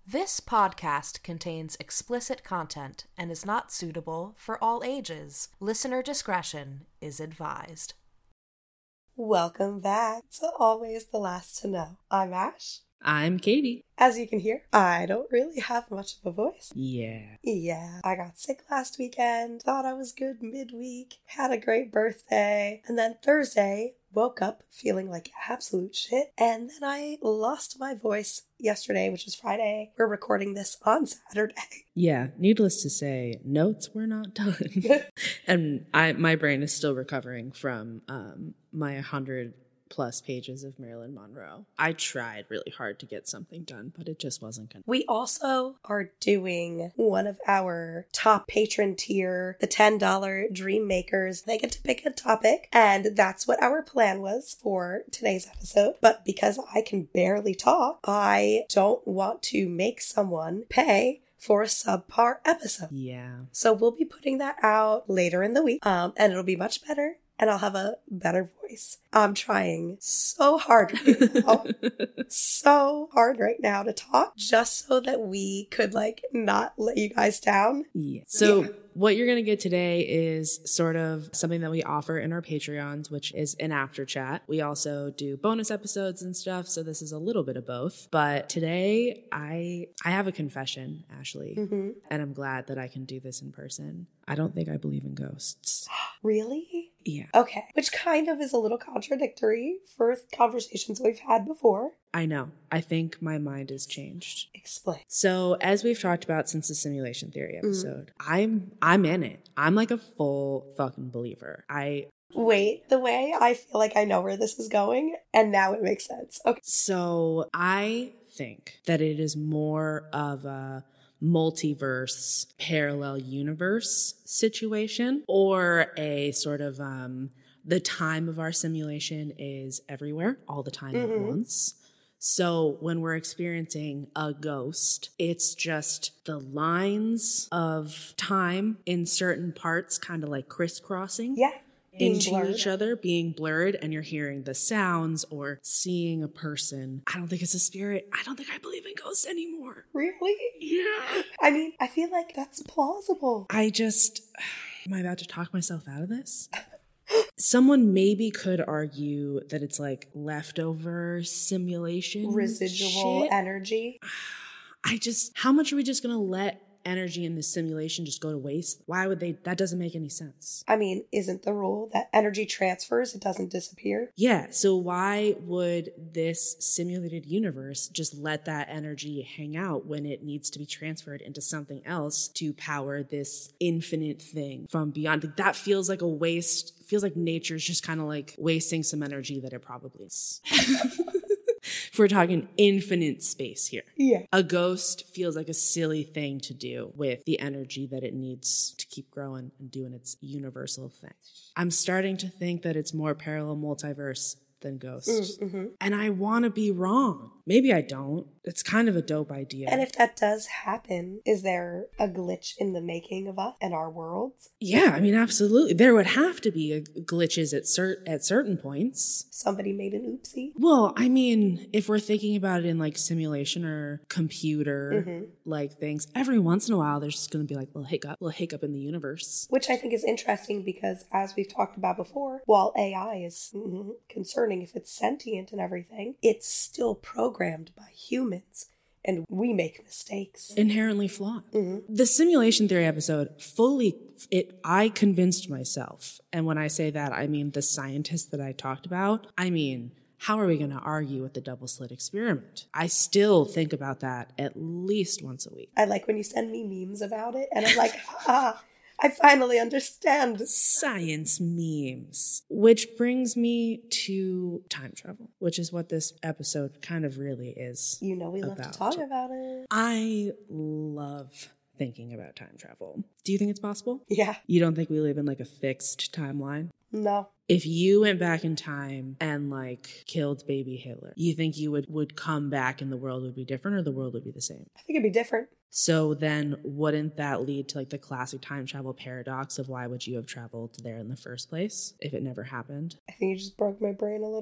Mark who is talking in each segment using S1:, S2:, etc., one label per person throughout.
S1: This podcast contains explicit content and is not suitable for all ages. Listener discretion is advised.
S2: Welcome back to Always the Last to Know. I'm Ash.
S3: I'm Katie.
S2: As you can hear, I don't really have much of a voice.
S3: Yeah,
S2: I got sick last weekend, thought I was good midweek, had a great birthday, and then Thursday, woke up feeling like absolute shit, and then I lost my voice yesterday, which is Friday. We're recording this on Saturday.
S3: Yeah, needless to say, notes were not done. And my brain is still recovering from my 100+ pages of Marilyn Monroe. I tried really hard to get something done, but it just wasn't gonna.
S2: We also are doing one of our top patron tier, the $10 Dream Makers. They get to pick a topic, and that's what our plan was for today's episode. But because I can barely talk, I don't want to make someone pay for a subpar episode.
S3: Yeah.
S2: So we'll be putting that out later in the week, and it'll be much better. And I'll have a better voice. I'm trying so hard right now to talk just so that we could not let you guys down.
S3: Yeah. So what you're going to get today is sort of something that we offer in our Patreons, which is an after chat. We also do bonus episodes and stuff. So this is a little bit of both. But today I have a confession, Ashley, and I'm glad that I can do this in person. I don't think I believe in ghosts.
S2: Really?
S3: Yeah.
S2: Okay. Which kind of is a little contradictory for conversations we've had before.
S3: I know. I think my mind has changed.
S2: Explain.
S3: So as we've talked about since the simulation theory episode, I'm in it. I'm like a full fucking believer.
S2: Wait, the way I feel like I know where this is going, and now it makes sense. Okay.
S3: So I think that it is more of a multiverse, parallel universe situation, or a sort of the time of our simulation is everywhere all the time at once. So when we're experiencing a ghost, it's just the lines of time in certain parts kind of like crisscrossing.
S2: Yeah.
S3: Into each other, being blurred, and you're hearing the sounds or seeing a person. I don't think it's a spirit. I don't think I believe in ghosts anymore.
S2: Really?
S3: Yeah.
S2: I mean, I feel like that's plausible.
S3: Am I about to talk myself out of this? Someone maybe could argue that it's like leftover simulation.
S2: Residual
S3: shit.
S2: energy.
S3: How much are we just going to let energy in this simulation just go to waste? Why would they? That doesn't make any sense.
S2: I mean, isn't the rule that energy transfers, it doesn't disappear?
S3: Yeah, so why would this simulated universe just let that energy hang out when it needs to be transferred into something else to power this infinite thing from beyond? Like, that feels like a waste. Feels like nature's just kind of like wasting some energy that it probably is. If we're talking infinite space here.
S2: Yeah.
S3: A ghost feels like a silly thing to do with the energy that it needs to keep growing and doing its universal thing. I'm starting to think that it's more parallel multiverse than ghosts. And I want to be wrong. Maybe I don't. It's kind of a dope idea.
S2: And if that does happen, is there a glitch in the making of us and our worlds?
S3: Yeah, I mean, absolutely. There would have to be glitches at certain points.
S2: Somebody made an oopsie?
S3: Well, I mean, if we're thinking about it in like simulation or computer like things, every once in a while there's just going to be like a little hiccup in the universe.
S2: Which I think is interesting because, as we've talked about before, while AI is concerning if it's sentient and everything, it's still programmed by humans, and we make mistakes.
S3: Inherently flawed. The simulation theory episode I convinced myself. And when I say that, I mean the scientists that I talked about. I mean, how are we going to argue with the double slit experiment? I still think about that at least once a week.
S2: I like when you send me memes about it, and I'm like, I finally understand.
S3: Science memes. Which brings me to time travel, which is what this episode kind of really is.
S2: You know, we love to talk about it.
S3: I love thinking about time travel. Do you think it's possible?
S2: Yeah.
S3: You don't think we live in like a fixed timeline?
S2: No.
S3: If you went back in time and like killed baby Hitler, you think you would come back and the world would be different, or the world would be the same?
S2: I think it'd be different.
S3: So then wouldn't that lead to like the classic time travel paradox of why would you have traveled there in the first place if it never happened?
S2: I think you just broke my brain a little.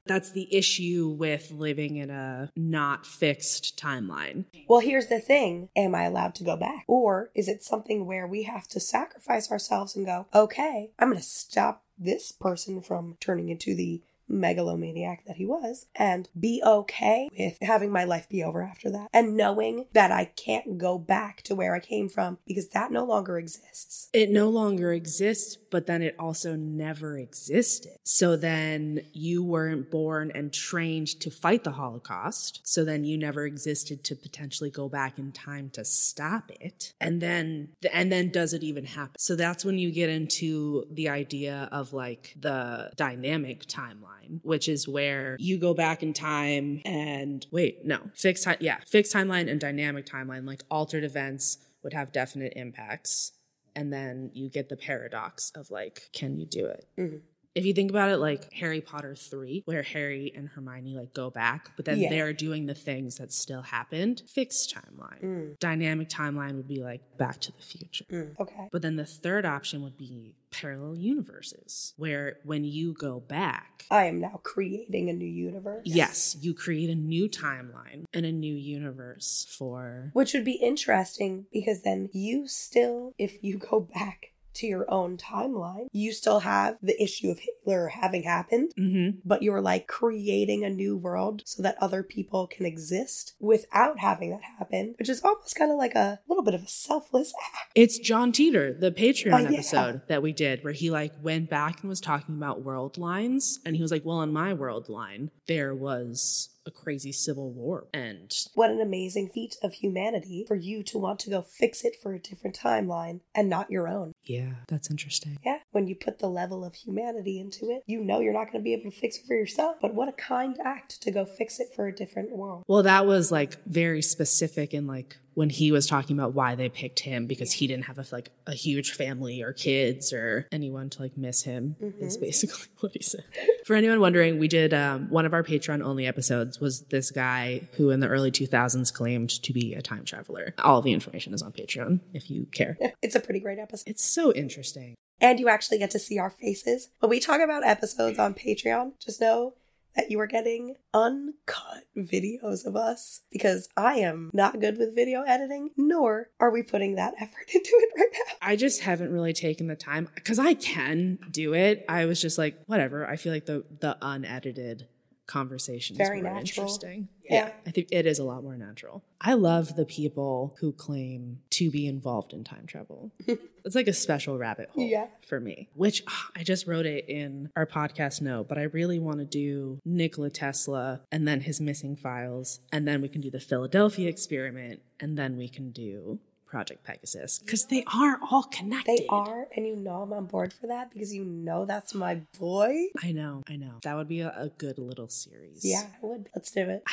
S3: That's the issue with living in a not fixed timeline.
S2: Well, here's the thing. Am I allowed to go back? Or is it something where we have to sacrifice ourselves and go, okay, I'm going to stop this person from turning into the megalomaniac that he was and be okay with having my life be over after that and knowing that I can't go back to where I came from because that no longer exists.
S3: It no longer exists, but then it also never existed. So then you weren't born and trained to fight the Holocaust. So then you never existed to potentially go back in time to stop it. And then does it even happen? So that's when you get into the idea of like the dynamic timeline, which is where you go back in time and fixed timeline and dynamic timeline, like altered events would have definite impacts. And then you get the paradox of like, can you do it? Mm-hmm. If you think about it like Harry Potter 3, where Harry and Hermione like go back, but then they're doing the things that still happened, fixed timeline. Dynamic timeline would be like Back to the Future.
S2: Okay.
S3: But then the third option would be parallel universes, where when you go back,
S2: I am now creating a new universe.
S3: Yes, you create a new timeline and a new universe for...
S2: Which would be interesting because then you still, if you go back to your own timeline, you still have the issue of Hitler having happened, but you're like creating a new world so that other people can exist without having that happen, which is almost kind of like a little bit of a selfless act.
S3: It's John Teeter, the Patreon episode that we did, where he like went back and was talking about world lines, and he was like, well, in my world line, there was a crazy civil war. And
S2: what an amazing feat of humanity for you to want to go fix it for a different timeline and not your own.
S3: Yeah, that's interesting.
S2: Yeah, when you put the level of humanity into it, you know you're not going to be able to fix it for yourself, but what a kind act to go fix it for a different world.
S3: Well, that was like very specific in like when he was talking about why they picked him, because he didn't have a huge family or kids or anyone to like miss him, is basically what he said. For anyone wondering, we did one of our Patreon only episodes was this guy who in the early 2000s claimed to be a time traveler. All the information is on Patreon if you care.
S2: It's a pretty great episode.
S3: It's so interesting.
S2: And you actually get to see our faces. When we talk about episodes on Patreon, just know that you are getting uncut videos of us because I am not good with video editing, nor are we putting that effort into it right now.
S3: I just haven't really taken the time because I can do it. I was just like, whatever. I feel like the unedited conversation
S2: very
S3: is more
S2: natural.
S3: Interesting.
S2: Yeah,
S3: I think it is a lot more natural. I love the people who claim to be involved in time travel. It's like a special rabbit hole for me, which I just wrote it in our podcast note, but I really want to do Nikola Tesla and then his missing files. And then we can do the Philadelphia experiment. And then we can do Project Pegasus, because they are all connected.
S2: They are, and you know I'm on board for that because you know that's my boy.
S3: I know. That would be a good little series.
S2: Yeah, I would. Let's do it.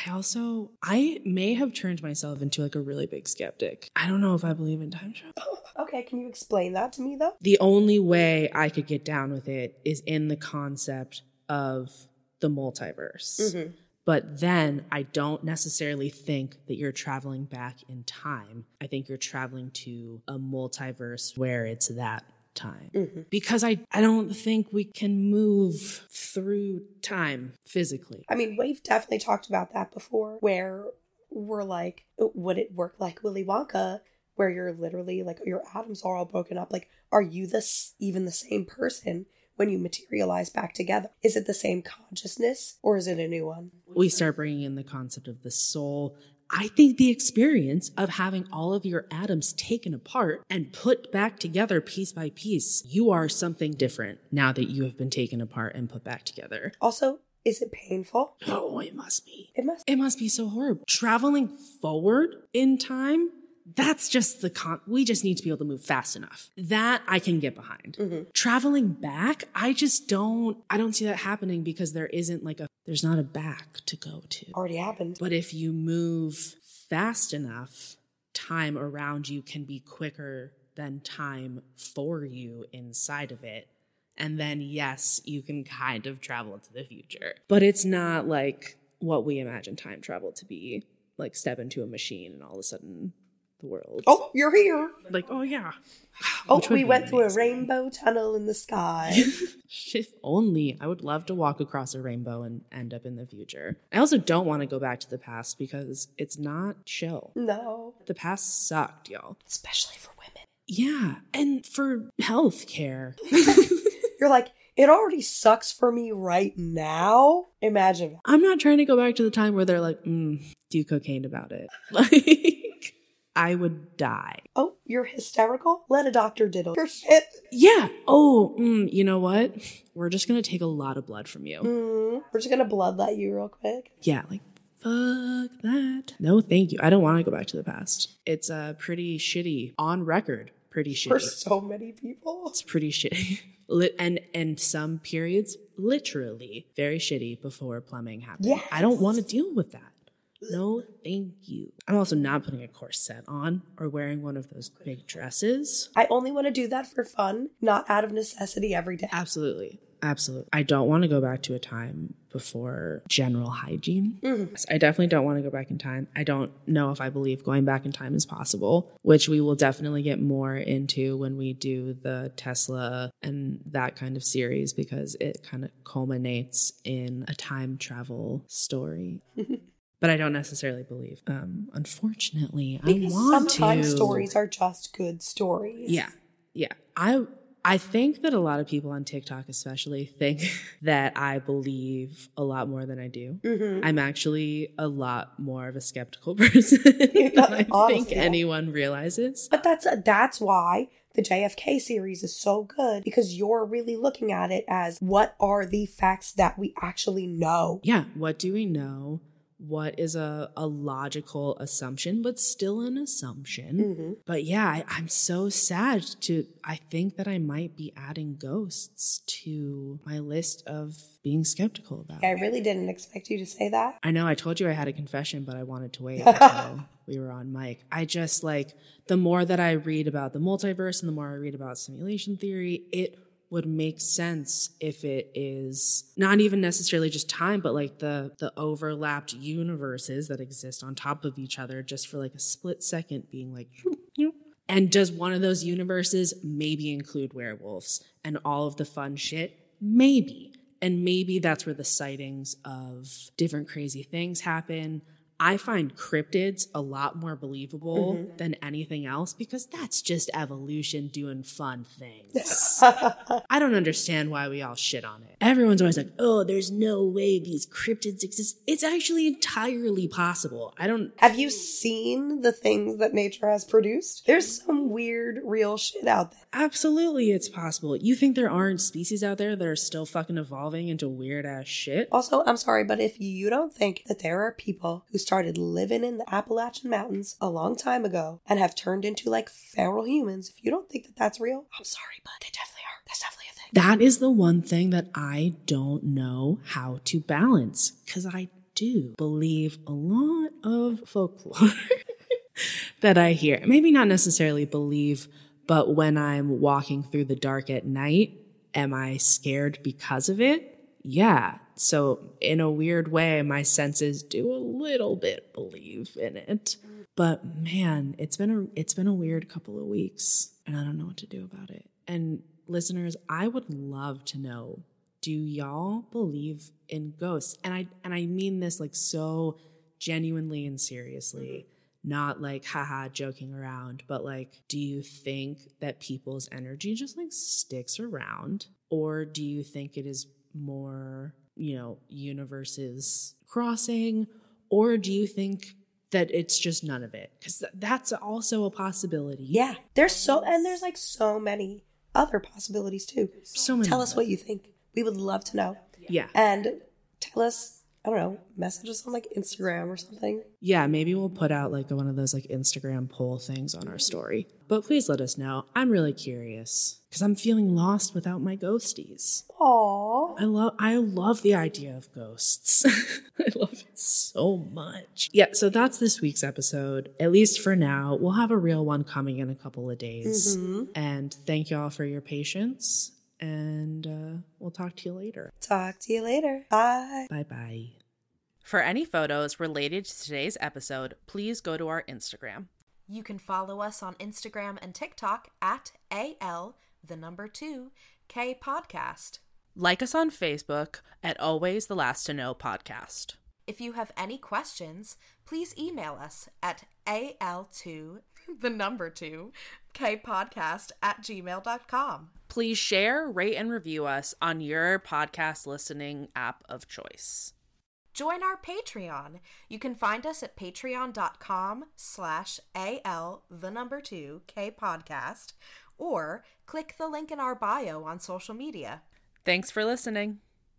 S3: I may have turned myself into like a really big skeptic. I don't know if I believe in time travel.
S2: Oh, okay, can you explain that to me though?
S3: The only way I could get down with it is in the concept of the multiverse. But then I don't necessarily think that you're traveling back in time. I think you're traveling to a multiverse where it's that time. Because I don't think we can move through time physically.
S2: I mean, we've definitely talked about that before, where we're like, would it work like Willy Wonka, where you're literally like, your atoms are all broken up? Like, are you even the same person when you materialize back together? Is it the same consciousness or is it a new one?
S3: We start bringing in the concept of the soul. I think the experience of having all of your atoms taken apart and put back together piece by piece, you are something different now that you have been taken apart and put back together.
S2: Also, is it painful?
S3: Oh, it must be.
S2: It
S3: must be so horrible. Traveling forward in time, that's just we just need to be able to move fast enough. That I can get behind. Traveling back, I don't see that happening because there's not a back to go to.
S2: Already happened.
S3: But if you move fast enough, time around you can be quicker than time for you inside of it. And then, yes, you can kind of travel to the future. But it's not like what we imagine time travel to be, like step into a machine and all of a sudden the world.
S2: Oh, you're here.
S3: Like, oh yeah.
S2: Oh,
S3: Which would
S2: we
S3: be
S2: went through a
S3: amazing.
S2: rainbow tunnel in the sky.
S3: If only. I would love to walk across a rainbow and end up in the future. I also don't want to go back to the past because it's not chill.
S2: No.
S3: The past sucked, y'all.
S2: Especially for women.
S3: Yeah, and for healthcare.
S2: You're like, it already sucks for me right now. Imagine.
S3: I'm not trying to go back to the time where they're like, do cocaine about it. Like, I would die.
S2: Oh, you're hysterical? Let a doctor diddle your shit.
S3: Yeah. Oh, you know what? We're just going to take a lot of blood from you.
S2: We're just gonna bloodlet you real quick.
S3: Yeah, like, fuck that. No, thank you. I don't want to go back to the past. It's pretty shitty. On record, pretty shitty.
S2: For so many people.
S3: It's pretty shitty. And some periods, literally, very shitty before plumbing happened.
S2: Yes.
S3: I don't want to deal with that. No, thank you. I'm also not putting a corset on or wearing one of those big dresses.
S2: I only want to do that for fun, not out of necessity every day.
S3: Absolutely. Absolutely. I don't want to go back to a time before general hygiene. I definitely don't want to go back in time. I don't know if I believe going back in time is possible, which we will definitely get more into when we do the Tesla and that kind of series, because it kind of culminates in a time travel story. But I don't necessarily believe. Unfortunately,
S2: Because
S3: I want to.
S2: sometimes stories are just good stories.
S3: Yeah. Yeah. I think that a lot of people on TikTok especially think that I believe a lot more than I do. I'm actually a lot more of a skeptical person than I think anyone realizes.
S2: But that's why the JFK series is so good, because you're really looking at it as, what are the facts that we actually know?
S3: Yeah. What do we know? What is a logical assumption, but still an assumption. But yeah, I'm so sad I think that I might be adding ghosts to my list of being skeptical about.
S2: I really didn't expect you to say that.
S3: I know I told you I had a confession, but I wanted to wait until we were on mic. I just the more that I read about the multiverse and the more I read about simulation theory, it would make sense if it is not even necessarily just time, but like the overlapped universes that exist on top of each other just for like a split second being like, and does one of those universes maybe include werewolves and all of the fun shit? Maybe. And maybe that's where the sightings of different crazy things happen. I find cryptids a lot more believable than anything else, because that's just evolution doing fun things. I don't understand why we all shit on it. Everyone's always like, oh, there's no way these cryptids exist. It's actually entirely possible.
S2: Have you seen the things that nature has produced? There's some weird, real shit out there.
S3: Absolutely, it's possible. You think there aren't species out there that are still fucking evolving into weird ass shit?
S2: Also, I'm sorry, but if you don't think that there are people who started living in the Appalachian Mountains a long time ago and have turned into like feral humans, if you don't think that that's real, I'm sorry, but they definitely are. That's definitely a thing.
S3: That is the one thing that I don't know how to balance, because I do believe a lot of folklore that I hear. Maybe not necessarily believe, but when I'm walking through the dark at night, am I scared because of it? Yeah. So in a weird way, my senses do a little bit believe in it. But man, it's been a weird couple of weeks, and I don't know what to do about it. And listeners, I would love to know, do y'all believe in ghosts? And I mean this like so genuinely and seriously, not like haha joking around, but like, do you think that people's energy just like sticks around, or do you think it is more, universes crossing, or do you think that it's just none of it? Because that's also a possibility.
S2: Yeah, there's so many other possibilities too.
S3: So many.
S2: Tell us what you think. We would love to know.
S3: Yeah.
S2: And tell us, I don't know, message us on like Instagram or something.
S3: Yeah, maybe we'll put out like one of those like Instagram poll things on our story. But please let us know. I'm really curious because I'm feeling lost without my ghosties.
S2: Aww.
S3: I love the idea of ghosts. I love it so much. Yeah, so that's this week's episode. At least for now. We'll have a real one coming in a couple of days. And thank y'all for your patience. And we'll talk to you later.
S2: Talk to you later. Bye.
S3: Bye-bye.
S1: For any photos related to today's episode, please go to our Instagram. You can follow us on Instagram and TikTok at AL2K podcast.
S3: Like us on Facebook at Always the Last to Know Podcast.
S1: If you have any questions, please email us at AL2K podcast@gmail.com.
S3: Please share, rate, and review us on your podcast listening app of choice.
S1: Join our Patreon. You can find us at patreon.com/AL2K podcast or click the link in our bio on social media.
S3: Thanks for listening.